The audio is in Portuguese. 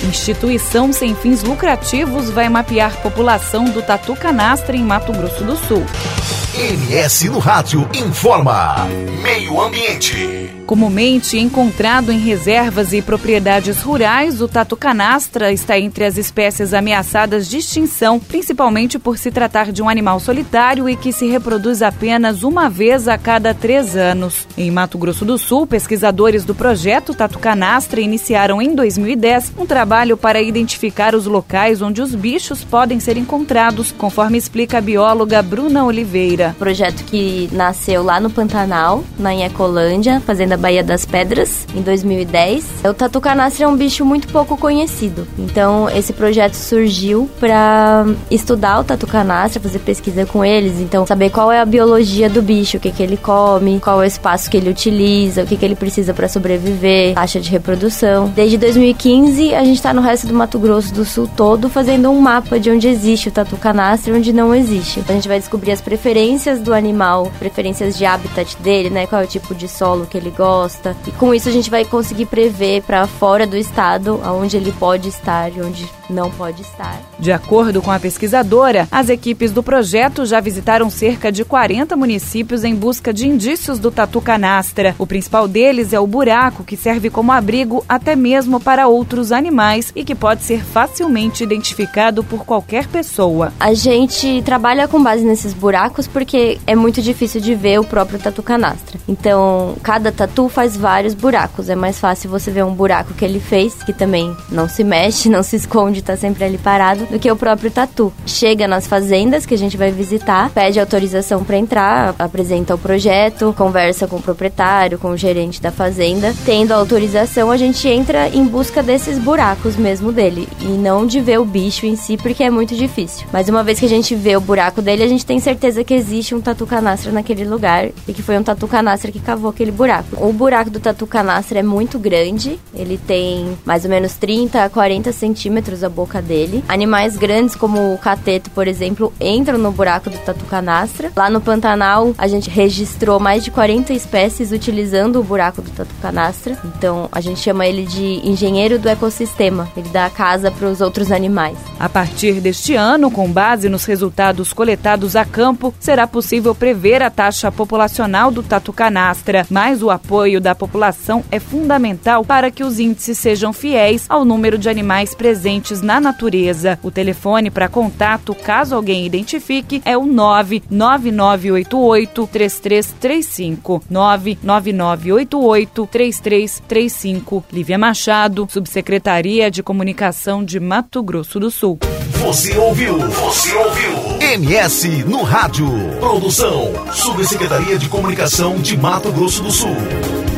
Instituição sem fins lucrativos vai mapear população do tatu canastra em Mato Grosso do Sul. MS no Rádio informa. Meio Ambiente. Comumente encontrado em reservas e propriedades rurais, o tatu canastra está entre as espécies ameaçadas de extinção, principalmente por se tratar de um animal solitário e que se reproduz apenas uma vez a cada 3 anos. Em Mato Grosso do Sul, pesquisadores do projeto Tatu Canastra iniciaram em 2010 um trabalho para identificar os locais onde os bichos podem ser encontrados, conforme explica a bióloga Bruna Oliveira. Projeto que nasceu lá no Pantanal, na Ecolândia, fazenda Baía das Pedras, em 2010. O tatu canastra é um bicho muito pouco conhecido. Então, esse projeto surgiu para estudar o tatu canastra, fazer pesquisa com eles. Então, saber qual é a biologia do bicho, o que ele come, qual é o espaço que ele utiliza, o que ele precisa para sobreviver, taxa de reprodução. Desde 2015, a gente está no resto do Mato Grosso do Sul todo fazendo um mapa de onde existe o tatu canastra e onde não existe. A gente vai descobrir as preferências do animal, preferências de habitat dele, né? Qual é o tipo de solo que ele gosta. E com isso a gente vai conseguir prever para fora do estado aonde ele pode estar e onde não pode estar. De acordo com a pesquisadora, as equipes do projeto já visitaram cerca de 40 municípios em busca de indícios do tatu canastra. O principal deles é o buraco, que serve como abrigo até mesmo para outros animais e que pode ser facilmente identificado por qualquer pessoa. A gente trabalha com base nesses buracos porque é muito difícil de ver o próprio tatu canastra. Então, cada tatu faz vários buracos. É mais fácil você ver um buraco que ele fez, que também não se mexe, não se esconde, tá sempre ali parado, do que o próprio tatu. Chega nas fazendas que a gente vai visitar, pede autorização para entrar, apresenta o projeto, conversa com o proprietário, com o gerente da fazenda. Tendo a autorização, a gente entra em busca desses buracos mesmo dele, e não de ver o bicho em si, porque é muito difícil. Mas uma vez que a gente vê o buraco dele, a gente tem certeza que existe um tatu canastra naquele lugar e que foi um tatu canastra que cavou aquele buraco. O buraco do tatu canastra é muito grande, ele tem mais ou menos 30 a 40 centímetros a boca dele. Animais grandes como o cateto, por exemplo, entram no buraco do tatu canastra. Lá no Pantanal, a gente registrou mais de 40 espécies utilizando o buraco do tatu canastra. Então, a gente chama ele de engenheiro do ecossistema. Ele dá a casa para os outros animais. A partir deste ano, com base nos resultados coletados a campo, será possível prever a taxa populacional do tatu canastra, mas o apoio da população é fundamental para que os índices sejam fiéis ao número de animais presentes na natureza. O telefone para contato, caso alguém identifique, é o 99988-3335. 99988-3335. Lívia Machado, Subsecretaria de Comunicação de Mato Grosso do Sul. Você ouviu MS no Rádio. Produção, Subsecretaria de Comunicação de Mato Grosso do Sul.